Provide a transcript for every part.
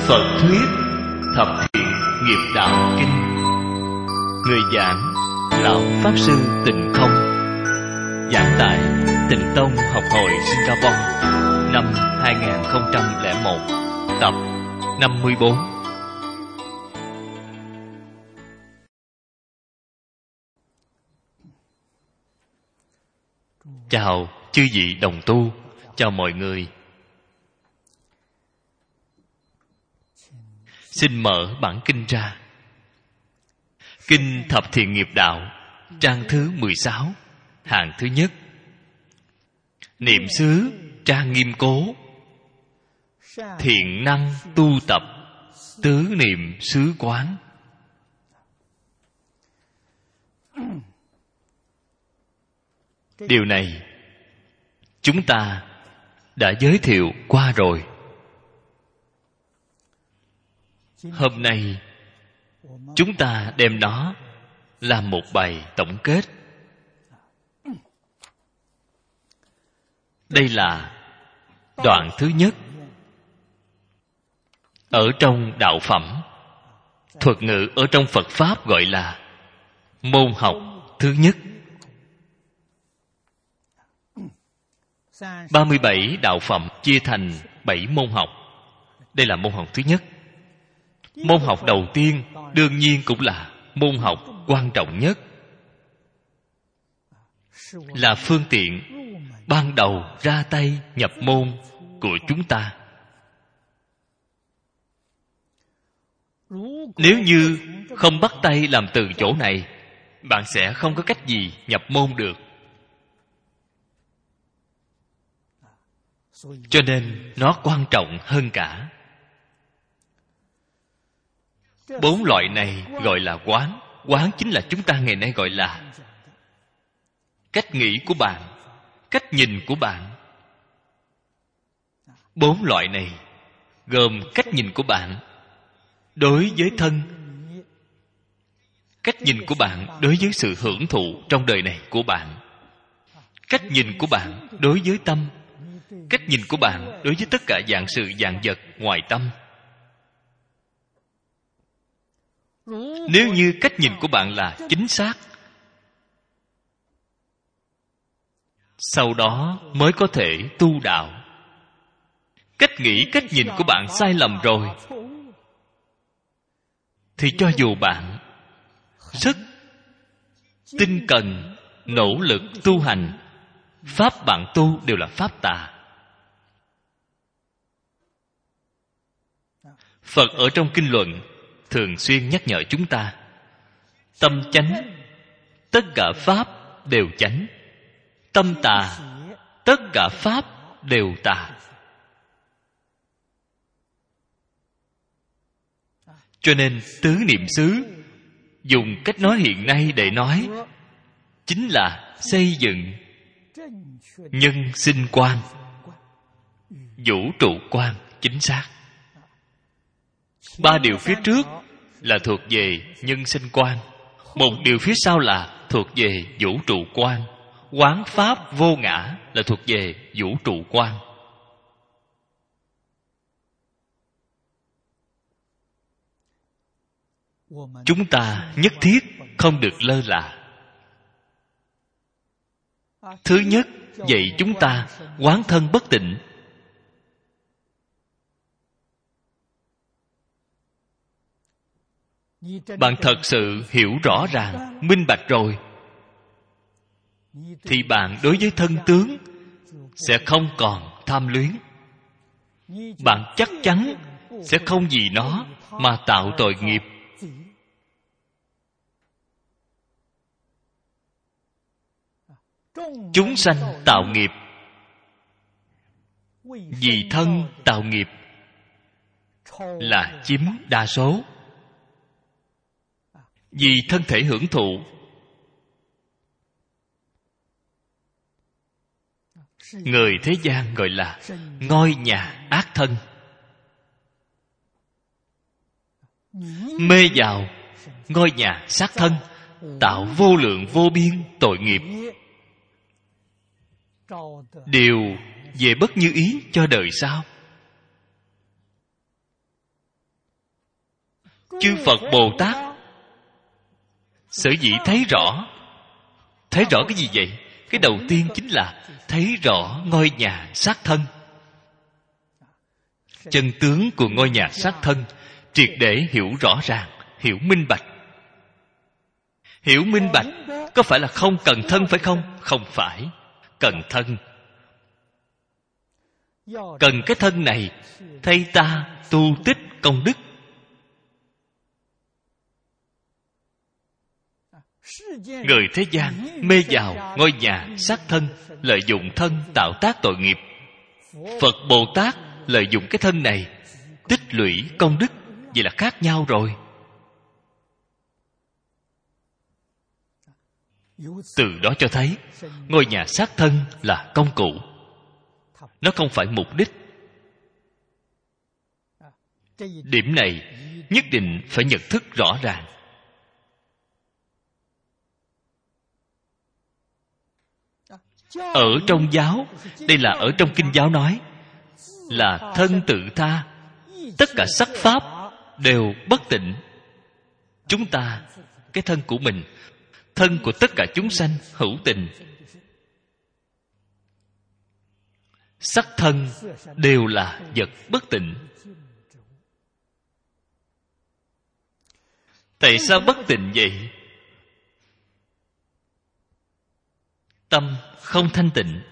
Phật thuyết Thập Thiện Nghiệp Đạo Kinh. Người giảng Lão Pháp Sư Tịnh Không. Giảng tại Tịnh Tông Học Hội Singapore, năm 2001. Tập 54. Chào chư vị đồng tu, chào mọi người. Xin mở bản kinh ra. Kinh Thập Thiện Nghiệp Đạo, trang thứ 16, hàng thứ nhất. Niệm xứ trang nghiêm cố, thiện năng tu tập, tứ niệm xứ quán. Điều này chúng ta đã giới thiệu qua rồi. Hôm nay chúng ta đem nó làm một bài tổng kết. Đây là đoạn thứ nhất ở trong đạo phẩm. Thuật ngữ ở trong Phật Pháp gọi là môn học thứ nhất. 37 đạo phẩm chia thành 7 môn học. Đây là môn học thứ nhất. Môn học đầu tiên đương nhiên cũng là môn học quan trọng nhất, là phương tiện ban đầu ra tay nhập môn của chúng ta. Nếu như không bắt tay làm từ chỗ này, bạn sẽ không có cách gì nhập môn được. Cho nên nó quan trọng hơn cả. 4 loại này gọi là quán. Quán chính là chúng ta ngày nay gọi là cách nghĩ của bạn, cách nhìn của bạn. 4 loại này gồm cách nhìn của bạn đối với thân, cách nhìn của bạn đối với sự hưởng thụ trong đời này của bạn, cách nhìn của bạn đối với tâm, cách nhìn của bạn đối với tất cả dạng sự dạng vật ngoài tâm. Nếu như cách nhìn của bạn là chính xác, sau đó mới có thể tu đạo. Cách nghĩ, cách nhìn của bạn sai lầm rồi, thì cho dù bạn rất tinh cần, nỗ lực tu hành, pháp bạn tu đều là pháp tà. Phật ở trong kinh luận thường xuyên nhắc nhở chúng ta: tâm chánh, tất cả pháp đều chánh; tâm tà, tất cả pháp đều tà. Cho nên tứ niệm xứ, dùng cách nói hiện nay để nói, chính là xây dựng nhân sinh quan, vũ trụ quan chính xác. 3 điều phía trước là thuộc về nhân sinh quan, 1 điều phía sau là thuộc về vũ trụ quan. Quán pháp vô ngã là thuộc về vũ trụ quan. Chúng ta nhất thiết không được lơ là. Thứ nhất, dạy chúng ta quán thân bất tịnh. Bạn thật sự hiểu rõ ràng, minh bạch rồi, thì bạn đối với thân tướng sẽ không còn tham luyến. Bạn chắc chắn sẽ không vì nó mà tạo tội nghiệp. Chúng sanh tạo nghiệp, vì thân tạo nghiệp là chiếm đa số. Vì thân thể hưởng thụ, người thế gian gọi là ngôi nhà ác thân. Mê vào ngôi nhà sát thân, tạo vô lượng vô biên tội nghiệp, đều về bất như ý cho đời sau. Chư Phật Bồ Tát sở dĩ thấy rõ cái gì vậy? Cái đầu tiên chính là thấy rõ ngôi nhà xác thân. Chân tướng của ngôi nhà xác thân triệt để hiểu rõ ràng, hiểu minh bạch. Hiểu minh bạch có phải là không cần thân phải không? Không phải. Cần thân. Cần cái thân này thay ta tu tích công đức. Người thế gian mê vào ngôi nhà xác thân, lợi dụng thân tạo tác tội nghiệp. Phật Bồ Tát lợi dụng cái thân này tích lũy công đức. Vậy là khác nhau rồi. Từ đó cho thấy ngôi nhà xác thân là công cụ, nó không phải mục đích. Điểm này nhất định phải nhận thức rõ ràng. Ở trong giáo, đây là ở trong kinh giáo nói, là thân tự tha, tất cả sắc pháp đều bất tịnh. Chúng ta, cái thân của mình, thân của tất cả chúng sanh hữu tình. Sắc thân đều là vật bất tịnh. Tại sao bất tịnh vậy? Tâm không thanh tịnh,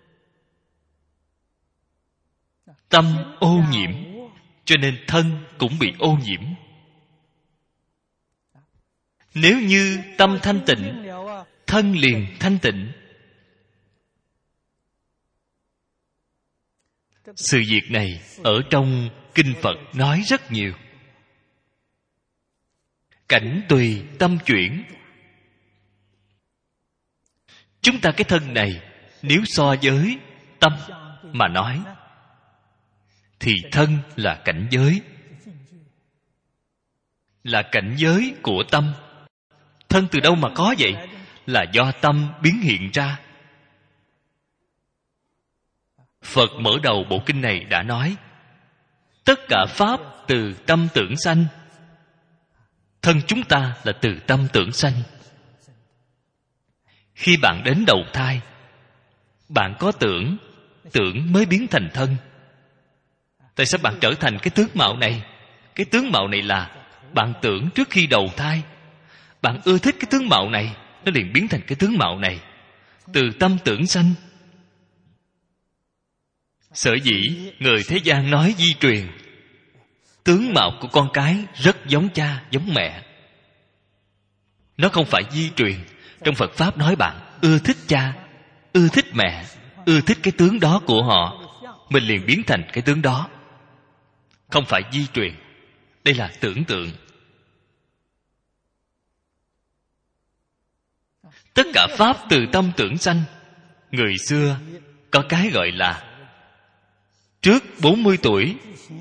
tâm ô nhiễm, cho nên thân cũng bị ô nhiễm. Nếu như tâm thanh tịnh, thân liền thanh tịnh. Sự việc này ở trong kinh Phật nói rất nhiều. Cảnh tùy tâm chuyển. Chúng ta cái thân này, nếu so với tâm mà nói, thì thân là cảnh giới, là cảnh giới của tâm. Thân từ đâu mà có vậy? Là do tâm biến hiện ra. Phật mở đầu bộ kinh này đã nói, tất cả pháp từ tâm tưởng sanh. Thân chúng ta là từ tâm tưởng sanh. Khi bạn đến đầu thai, bạn có tưởng, tưởng mới biến thành thân. Tại sao bạn trở thành cái tướng mạo này? Cái tướng mạo này là bạn tưởng trước khi đầu thai. Bạn ưa thích cái tướng mạo này, nó liền biến thành cái tướng mạo này. Từ tâm tưởng sanh. Sở dĩ người thế gian nói di truyền, tướng mạo của con cái rất giống cha, giống mẹ. Nó không phải di truyền. Trong Phật Pháp nói bạn ưa thích cha, ưa thích mẹ, ưa thích cái tướng đó của họ, mình liền biến thành cái tướng đó. Không phải di truyền. Đây là tưởng tượng. Tất cả pháp từ tâm tưởng sanh. Người xưa có cái gọi là trước 40 tuổi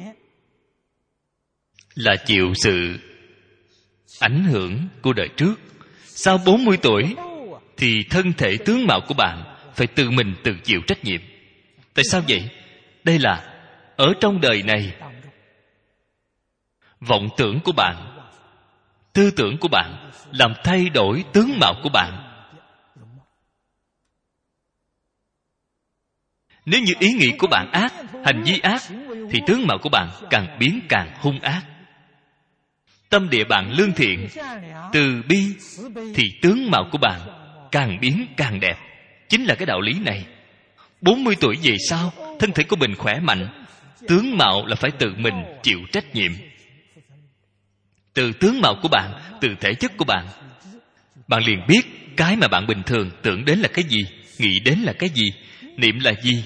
là chịu sự ảnh hưởng của đời trước. Sau 40 tuổi thì thân thể tướng mạo của bạn phải tự mình tự chịu trách nhiệm. Tại sao vậy? Đây là ở trong đời này, vọng tưởng của bạn, tư tưởng của bạn làm thay đổi tướng mạo của bạn. Nếu như ý nghĩ của bạn ác, hành vi ác, thì tướng mạo của bạn càng biến càng hung ác. Tâm địa bạn lương thiện, từ bi, thì tướng mạo của bạn càng biến càng đẹp. Chính là cái đạo lý này. 40 tuổi về sau, thân thể của mình khỏe mạnh, tướng mạo là phải tự mình chịu trách nhiệm. Từ tướng mạo của bạn, từ thể chất của bạn, bạn liền biết cái mà bạn bình thường tưởng đến là cái gì, nghĩ đến là cái gì, niệm là gì.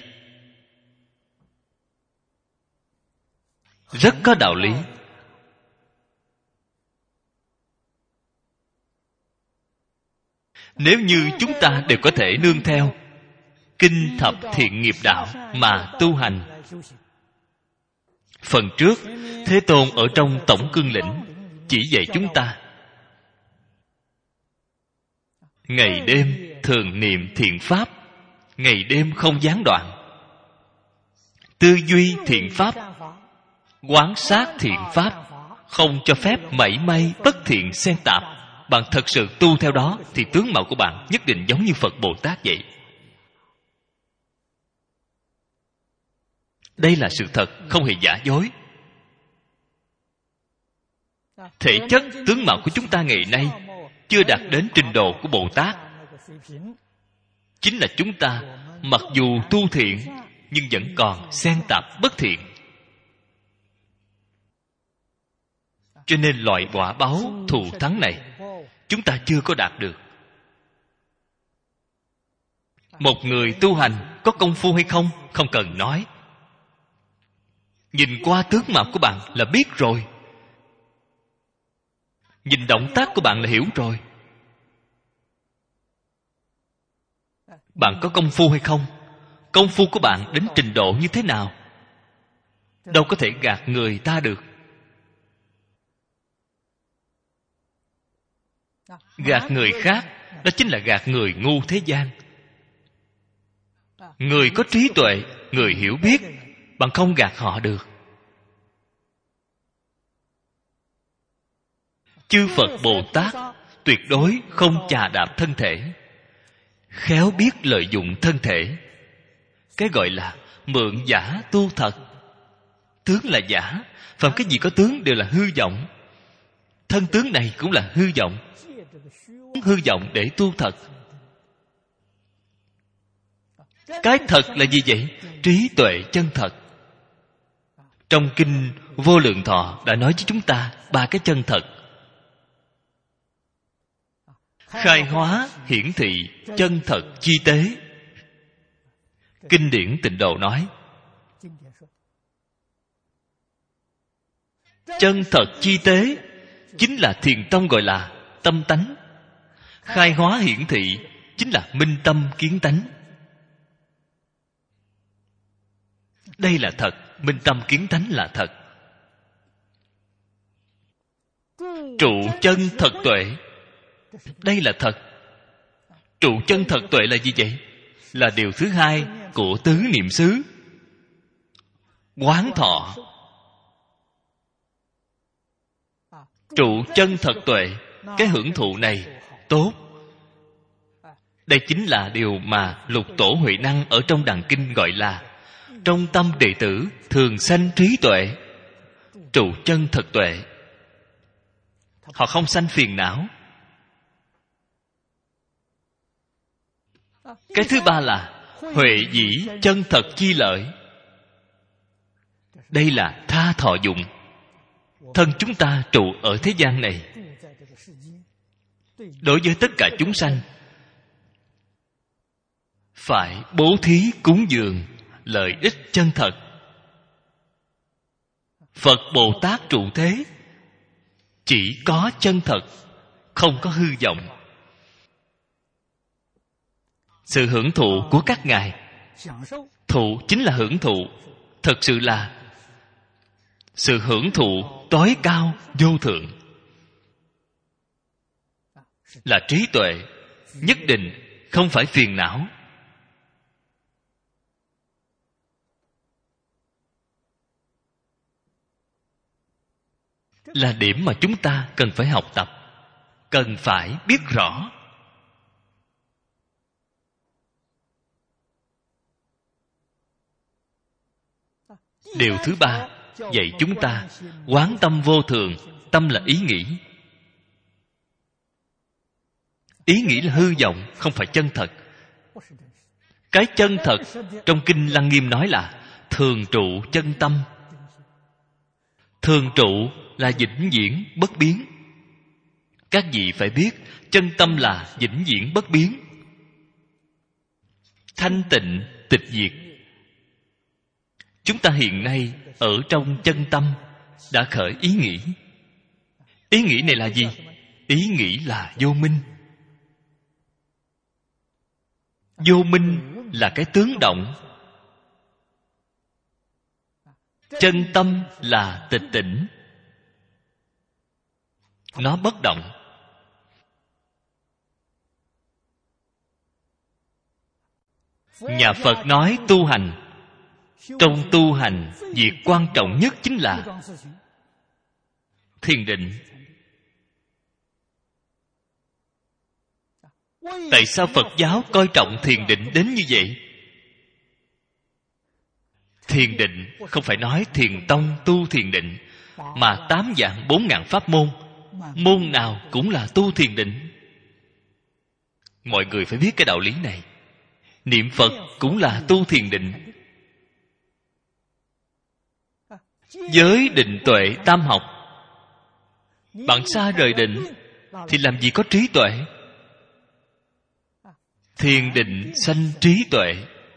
Rất có đạo lý. Nếu như chúng ta đều có thể nương theo kinh thập thiện nghiệp đạo mà tu hành. Phần trước, Thế Tôn ở trong Tổng Cương Lĩnh chỉ dạy chúng ta ngày đêm thường niệm thiện pháp, ngày đêm không gián đoạn, tư duy thiện pháp, quán sát thiện pháp, không cho phép mảy may bất thiện xen tạp. Bạn thật sự tu theo đó thì tướng mạo của bạn nhất định giống như Phật Bồ Tát vậy. Đây là sự thật, không hề giả dối. Thể chất tướng mạo của chúng ta ngày nay chưa đạt đến trình độ của Bồ Tát. Chính là chúng ta mặc dù tu thiện nhưng vẫn còn xen tạp bất thiện. Cho nên loại quả báo thù thắng này chúng ta chưa có đạt được. Một người tu hành có công phu hay không, không cần nói. Nhìn qua tướng mạo của bạn là biết rồi. Nhìn động tác của bạn là hiểu rồi. Bạn có công phu hay không? Công phu của bạn đến trình độ như thế nào? Đâu có thể gạt người ta được. Gạt người khác, đó chính là gạt người ngu thế gian. Người có trí tuệ, người hiểu biết, bạn không gạt họ được. Chư Phật Bồ Tát tuyệt đối không chà đạp thân thể, khéo biết lợi dụng thân thể. Cái gọi là mượn giả tu thật. Tướng là giả, phàm cái gì có tướng đều là hư vọng. Thân tướng này cũng là hư vọng. Hư vọng để tu thật. Cái thật là gì vậy? Trí tuệ chân thật. Trong kinh Vô Lượng Thọ đã nói với chúng ta ba cái chân thật: khai hóa, hiển thị, chân thật chi tế. Kinh điển Tịnh Độ nói chân thật chi tế chính là thiền tông gọi là tâm tánh. Khai hóa hiển thị chính là minh tâm kiến tánh. Đây là thật. Minh tâm kiến tánh là thật. Trụ chân thật tuệ, đây là thật. Trụ chân thật tuệ là gì vậy? Là điều thứ hai của tứ niệm xứ. Quán thọ. Trụ chân thật tuệ, cái hưởng thụ này tốt. Đây chính là điều mà Lục Tổ Huệ Năng ở trong Đàn Kinh gọi là trong tâm đệ tử thường sanh trí tuệ. Trụ chân thật tuệ. Họ không sanh phiền não. Cái thứ ba là huệ dĩ chân thật chi lợi. Đây là tha thọ dụng. Thân chúng ta trụ ở thế gian này, đối với tất cả chúng sanh phải bố thí cúng dường, lợi ích chân thật. Phật Bồ Tát trụ thế chỉ có chân thật, không có hư vọng. Sự hưởng thụ của các ngài, thụ chính là hưởng thụ, thật sự là sự hưởng thụ tối cao vô thượng, là trí tuệ, nhất định không phải phiền não. Là điểm mà chúng ta cần phải học tập, cần phải biết rõ. Điều thứ ba dạy chúng ta quán tâm vô thường. Tâm là ý nghĩ. Ý nghĩ là hư vọng, không phải chân thật. Cái chân thật trong kinh Lăng Nghiêm nói là thường trụ chân tâm. Thường trụ là vĩnh viễn bất biến. Các vị phải biết chân tâm là vĩnh viễn bất biến, thanh tịnh tịch diệt. Chúng ta hiện nay ở trong chân tâm đã khởi ý nghĩ. Ý nghĩ này là gì? Ý nghĩ là vô minh. Vô minh là cái tướng động. Chân tâm là tịch tỉnh, nó bất động. Nhà Phật nói tu hành, trong tu hành việc quan trọng nhất chính là thiền định. Tại sao Phật giáo coi trọng thiền định đến như vậy? Thiền định không phải nói thiền tông tu thiền định, mà 8 vạn 4.000 pháp môn, môn nào cũng là tu thiền định. Mọi người phải biết cái đạo lý này. Niệm Phật cũng là tu thiền định. Giới định tuệ tam học, bạn xa rời định thì làm gì có trí tuệ? Thiền định sanh trí tuệ.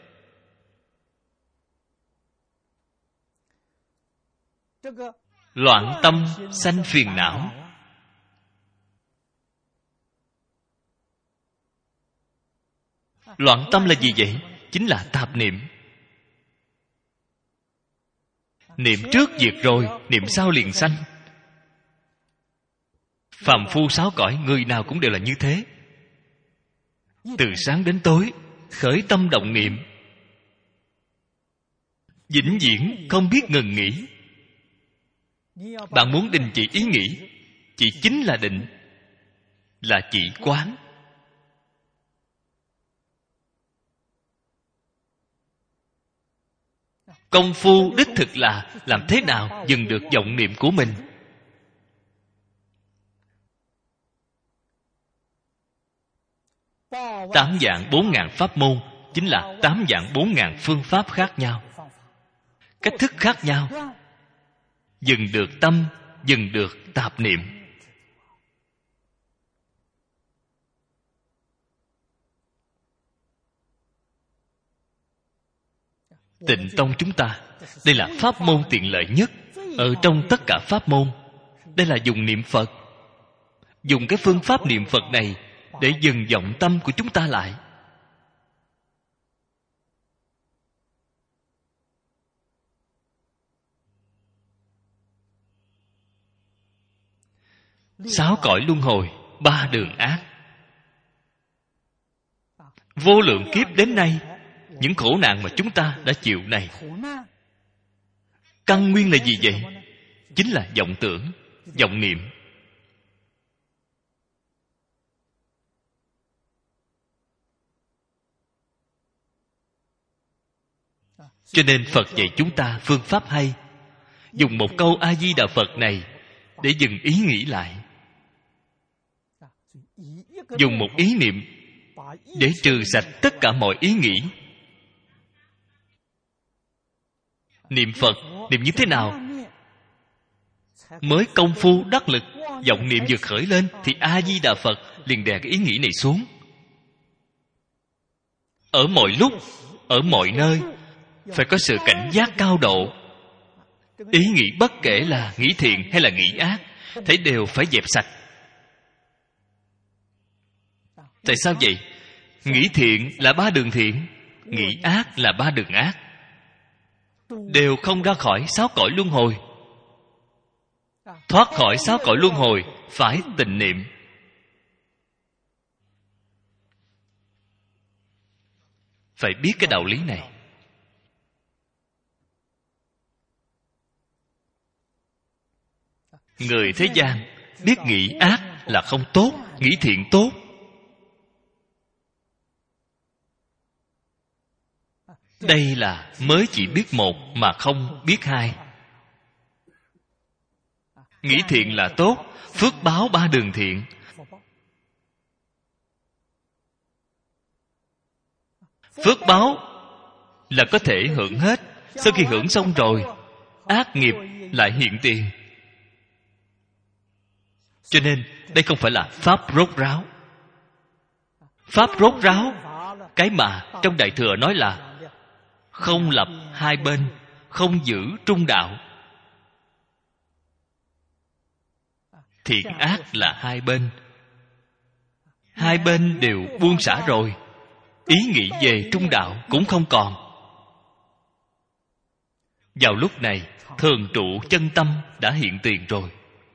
Loạn tâm sanh phiền não. Loạn tâm là gì vậy? Chính là tạp niệm. Niệm trước diệt rồi, niệm sau liền sanh. Phàm phu 6 cõi, người nào cũng đều là như thế. Từ sáng đến tối, khởi tâm động niệm, vĩnh viễn không biết ngừng nghỉ. Bạn muốn đình chỉ ý nghĩ, chỉ chính là định, là chỉ quán. Công phu đích thực là làm thế nào dừng được vọng niệm của mình. Tám vạn 4.000 pháp môn chính là 8 vạn 4.000 phương pháp khác nhau, cách thức khác nhau, dừng được tâm, dừng được tạp niệm. Tịnh tông chúng ta, đây là pháp môn tiện lợi nhất. Ở trong tất cả pháp môn, đây là dùng niệm Phật. Dùng cái phương pháp niệm Phật này để dừng vọng tâm của chúng ta lại. Sáu cõi luân hồi, 3 đường ác. Vô lượng kiếp đến nay, những khổ nạn mà chúng ta đã chịu này, căn nguyên là gì vậy? Chính là vọng tưởng, vọng niệm. Cho nên Phật dạy chúng ta phương pháp hay. Dùng một câu A-di-đà Phật này để dừng ý nghĩ lại. Dùng một ý niệm để trừ sạch tất cả mọi ý nghĩ. Niệm Phật, niệm như thế nào mới công phu đắc lực? Vọng niệm vừa khởi lên thì A-di-đà Phật liền đè cái ý nghĩ này xuống. Ở mọi lúc, ở mọi nơi phải có sự cảnh giác cao độ. Ý nghĩ bất kể là nghĩ thiện hay là nghĩ ác, thấy đều phải dẹp sạch. Tại sao vậy? Nghĩ thiện là 3 đường thiện, nghĩ ác là 3 đường ác, đều không ra khỏi 6 cõi luân hồi. Thoát khỏi 6 cõi luân hồi phải tịnh niệm. Phải biết cái đạo lý này. Người thế gian biết nghĩ ác là không tốt, nghĩ thiện tốt. Đây là mới chỉ biết một mà không biết hai. Nghĩ thiện là tốt, phước báo 3 đường thiện. Phước báo là có thể hưởng hết. Sau khi hưởng xong rồi, ác nghiệp lại hiện tiền. Cho nên đây không phải là pháp rốt ráo. Pháp rốt ráo, cái mà trong Đại Thừa nói là không lập hai bên, không giữ trung đạo. Thiện ác là hai bên. Hai bên đều buông xả rồi, ý nghĩ về trung đạo cũng không còn. Vào lúc này, thường trụ chân tâm đã hiện tiền rồi.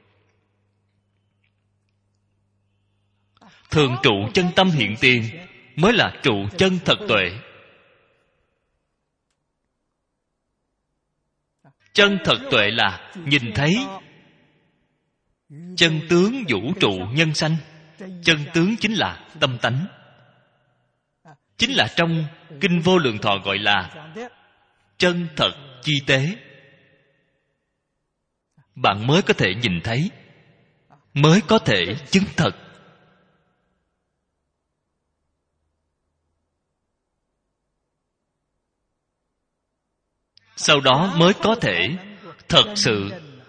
Thường trụ chân tâm hiện tiền mới là trụ chân thật tuệ. Chân thật tuệ là nhìn thấy Chân tướng vũ trụ nhân sanh. Chân tướng chính là tâm tánh. Chính là trong Kinh Vô Lượng Thọ gọi là chân thật chi tế. Bạn mới có thể nhìn thấy, mới có thể chứng thật. Sau đó mới có thể thật sự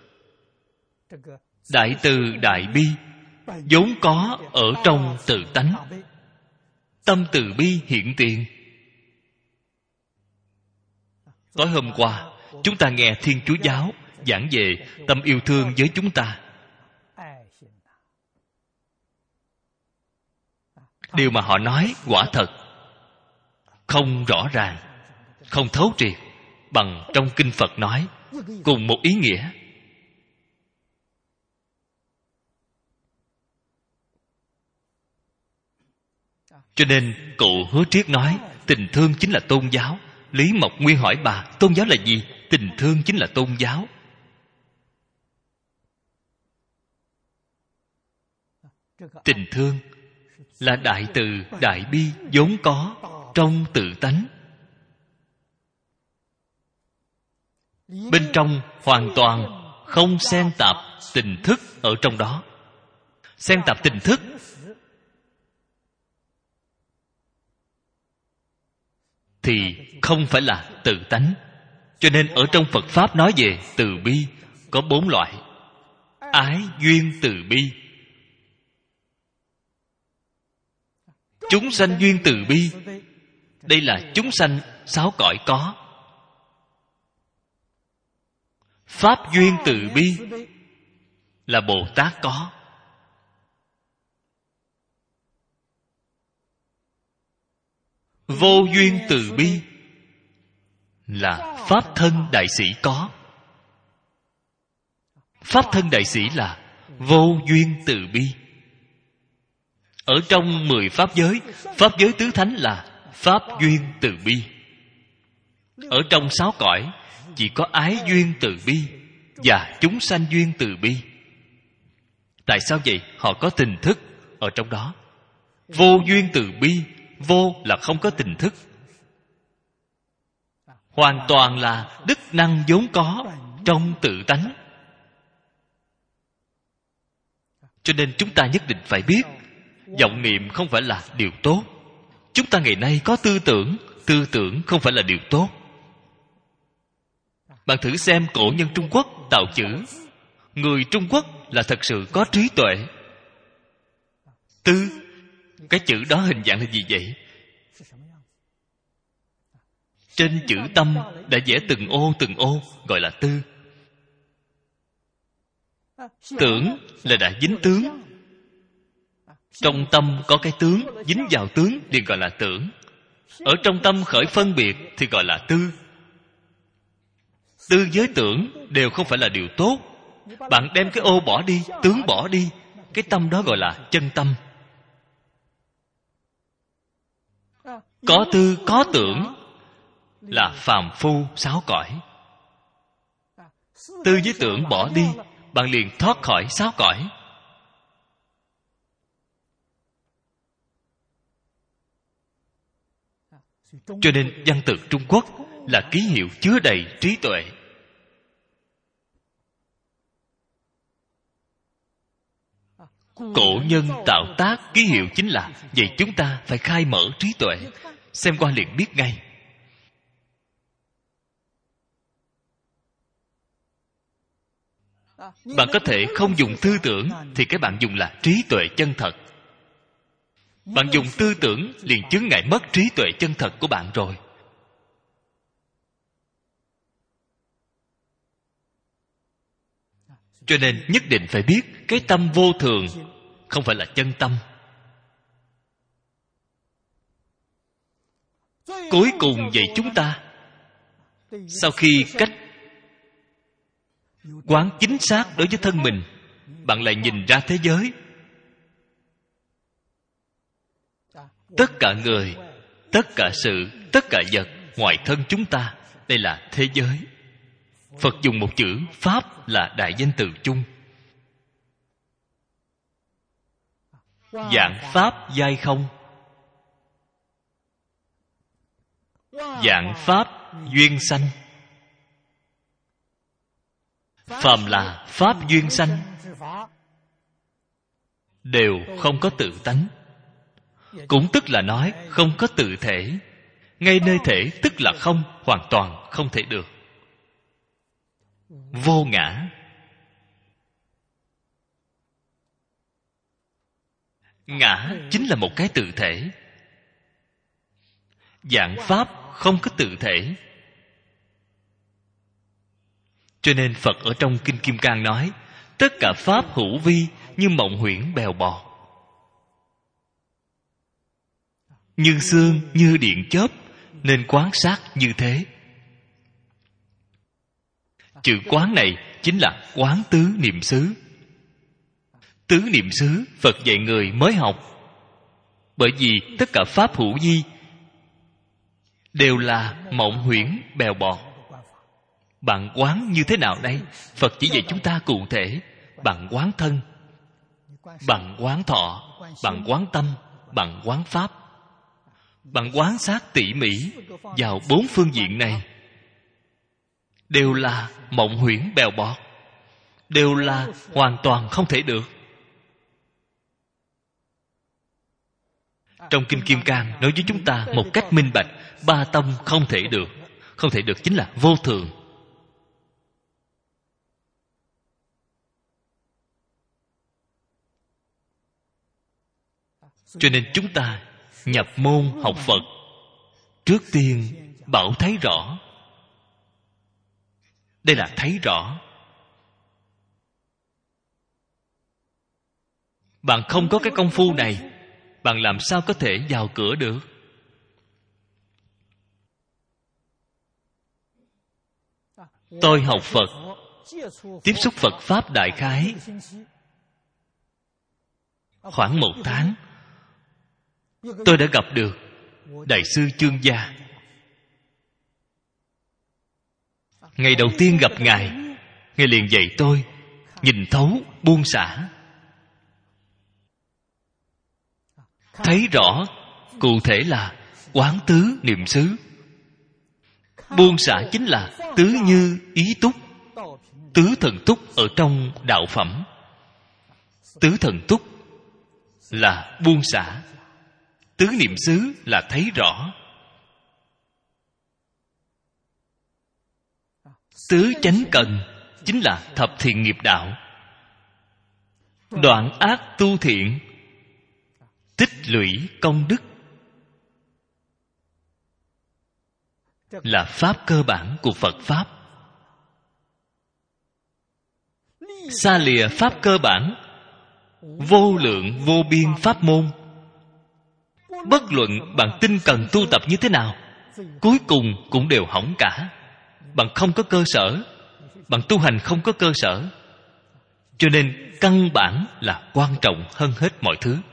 đại từ đại bi vốn có ở trong tự tánh. Tâm từ bi hiện tiền. Tối hôm qua chúng ta nghe Thiên Chúa giáo giảng về tâm yêu thương với chúng ta. Điều mà họ nói quả thật không rõ ràng, không thấu triệt bằng trong Kinh Phật nói, cùng một ý nghĩa. Cho nên cụ Hứa Triết nói tình thương chính là tôn giáo. Lý Mộc Nguyên hỏi bà, tôn giáo là gì? Tình thương chính là tôn giáo. Tình thương là đại từ đại bi vốn có trong tự tánh. Bên trong hoàn toàn không xen tạp tình thức ở trong đó. Xen tạp tình thức thì không phải là tự tánh. Cho nên ở trong Phật Pháp nói về từ bi có 4 loại. Ái duyên từ bi. Chúng sanh duyên từ bi. Đây là chúng sanh 6 cõi có. Pháp duyên từ bi là Bồ Tát có. Vô duyên từ bi là Pháp thân đại sĩ có. Pháp thân đại sĩ là vô duyên từ bi. Ở trong 10 Pháp giới tứ thánh là Pháp duyên từ bi. Ở trong 6 cõi chỉ có ái duyên từ bi và chúng sanh duyên từ bi. Tại sao vậy? Họ có tình thức ở trong đó. Vô duyên từ bi, vô là không có tình thức, hoàn toàn là đức năng vốn có trong tự tánh. Cho nên chúng ta nhất định phải biết, vọng niệm không phải là điều tốt. Chúng ta ngày nay có tư tưởng không phải là điều tốt. Bạn thử xem cổ nhân Trung Quốc tạo chữ. Người Trung Quốc là thật sự có trí tuệ. Tư, cái chữ đó hình dạng là gì vậy? Trên chữ tâm đã vẽ từng ô gọi là tư. Tưởng là đã dính tướng. Trong tâm có cái tướng, dính vào tướng liền gọi là tưởng. Ở trong tâm khởi phân biệt thì gọi là tư. Tư với tưởng đều không phải là điều tốt. Bạn đem cái ô bỏ đi, tướng bỏ đi, cái tâm đó gọi là chân tâm. Có tư có tưởng là phàm phu 6 cõi. Tư với tưởng bỏ đi, bạn liền thoát khỏi 6 cõi. Cho nên văn tự Trung Quốc là ký hiệu chứa đầy trí tuệ. Cổ nhân tạo tác ký hiệu chính là vậy. Chúng ta phải khai mở trí tuệ, xem qua liền biết ngay. Bạn có thể không dùng tư tưởng thì cái bạn dùng là trí tuệ chân thật. Bạn dùng tư tưởng liền chướng ngại mất trí tuệ chân thật của bạn rồi. Cho nên nhất định phải biết cái tâm vô thường không phải là chân tâm. Cuối cùng vậy chúng ta, sau khi cách quán chính xác đối với thân mình, bạn lại nhìn ra thế giới. Tất cả người, tất cả sự, tất cả vật ngoài thân chúng ta, đây là thế giới. Phật dùng một chữ Pháp là đại danh từ chung. Vạn pháp giai không. Vạn pháp duyên sanh. Phàm là pháp duyên sanh đều không có tự tánh. Cũng tức là nói không có tự thể. Ngay nơi thể tức là không, hoàn toàn không thể được. Vô ngã. Ngã chính là một cái tự thể. Vạn pháp không có tự thể. Cho nên Phật ở trong Kinh Kim Cang nói, tất cả pháp hữu vi như mộng huyễn bèo bọt, như xương như điện chớp, nên quán sát như thế. Chữ quán này chính là quán tứ niệm xứ. Tứ niệm xứ Phật dạy người mới học. Bởi vì tất cả pháp hữu vi đều là mộng huyễn bèo bọt. Bạn quán như thế nào đây? Phật chỉ dạy chúng ta cụ thể. Bạn quán thân, bạn quán thọ, bạn quán tâm, bạn quán pháp. Bạn quán sát tỉ mỉ vào 4 phương diện này, đều là mộng huyễn bèo bọt, đều là hoàn toàn không thể được. Trong Kinh Kim Cang nói với chúng ta một cách minh bạch, ba tâm không thể được. Không thể được chính là vô thường. Cho nên chúng ta nhập môn học Phật, trước tiên bảo thấy rõ. Đây là thấy rõ. Bạn không có cái công phu này, bạn làm sao có thể vào cửa được? Tôi học Phật, tiếp xúc Phật Pháp đại khái khoảng 1 tháng. Tôi đã gặp được Đại sư Chương Gia. Ngày đầu tiên gặp Ngài, Ngài liền dạy tôi nhìn thấu buông xả. Thấy rõ cụ thể là quán tứ niệm xứ. Buông xả chính là tứ như ý túc. Tứ thần túc ở trong đạo phẩm. Tứ thần túc là buông xả. Tứ niệm xứ là thấy rõ. Tứ chánh cần chính là thập thiện nghiệp đạo. Đoạn ác tu thiện, tích lũy công đức, là pháp cơ bản của Phật Pháp. Xa lìa pháp cơ bản, vô lượng vô biên pháp môn. Bất luận bạn tinh cần tu tập như thế nào, cuối cùng cũng đều hỏng cả. Bạn không có cơ sở, bạn tu hành không có cơ sở. Cho nên căn bản là quan trọng hơn hết mọi thứ.